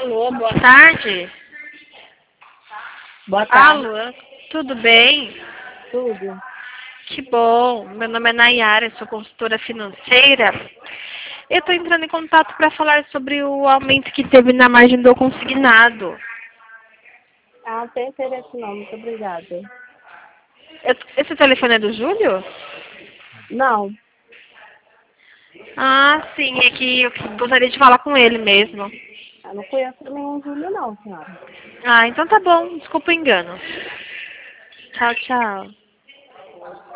Alô, boa tarde. Boa tarde. Alô, tudo bem? Tudo. Que bom. Meu nome é Nayara, eu sou consultora financeira. Eu estou entrando em contato para falar sobre o aumento que teve na margem do consignado. Ah, não tem interesse não, muito obrigada. Esse telefone é do Júlio? Não, Ah, sim, é que eu gostaria de falar com ele mesmo. eu não conheço nenhum Júlio não, senhora. Ah, então tá bom, desculpa o engano. Tchau, tchau.